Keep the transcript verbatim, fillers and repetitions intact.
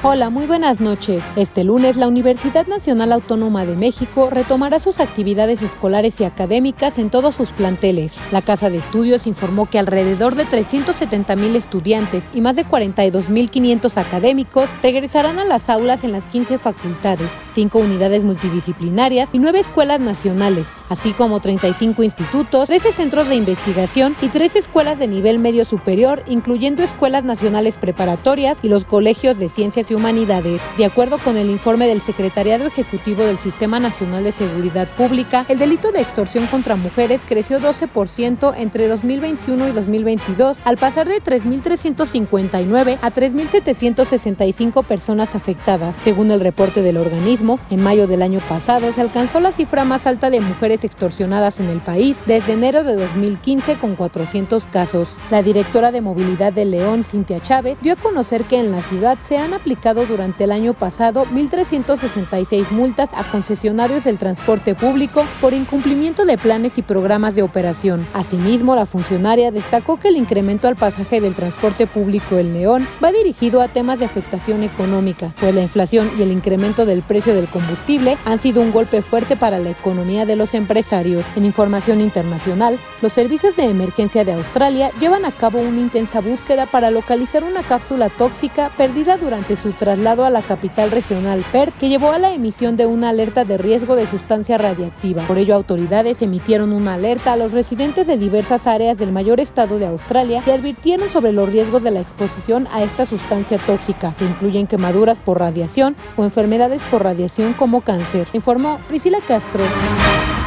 Hola, muy buenas noches. Este lunes, la Universidad Nacional Autónoma de México retomará sus actividades escolares y académicas en todos sus planteles. La Casa de Estudios informó que alrededor de trescientos setenta mil estudiantes y más de cuarenta y dos mil quinientos académicos regresarán a las aulas en las quince facultades, cinco unidades multidisciplinarias y nueve escuelas nacionales, así como treinta y cinco institutos, trece centros de investigación y tres escuelas de nivel medio superior, incluyendo escuelas nacionales preparatorias y los colegios de ciencias y humanidades. De acuerdo con el informe del Secretariado Ejecutivo del Sistema Nacional de Seguridad Pública, el delito de extorsión contra mujeres creció doce por ciento entre dos mil veintiuno y dos mil veintidós, al pasar de tres mil trescientos cincuenta y nueve a tres mil setecientos sesenta y cinco personas afectadas. Según el reporte del organismo, en mayo del año pasado se alcanzó la cifra más alta de mujeres extorsionadas en el país desde enero de dos mil quince, con cuatrocientos casos. La directora de Movilidad de León, Cintia Chávez, dio a conocer que en la ciudad se han aplicado durante el año pasado mil trescientas sesenta y seis multas a concesionarios del transporte público por incumplimiento de planes y programas de operación. Asimismo, la funcionaria destacó que el incremento al pasaje del transporte público en León va dirigido a temas de afectación económica, pues la inflación y el incremento del precio del combustible han sido un golpe fuerte para la economía de los empresarios. En información internacional, los servicios de emergencia de Australia llevan a cabo una intensa búsqueda para localizar una cápsula tóxica perdida durante su traslado a la capital regional Perth, que llevó a la emisión de una alerta de riesgo de sustancia radiactiva. Por ello, autoridades emitieron una alerta a los residentes de diversas áreas del mayor estado de Australia y advirtieron sobre los riesgos de la exposición a esta sustancia tóxica, que incluyen quemaduras por radiación o enfermedades por radiación como cáncer, informó Priscila Castro.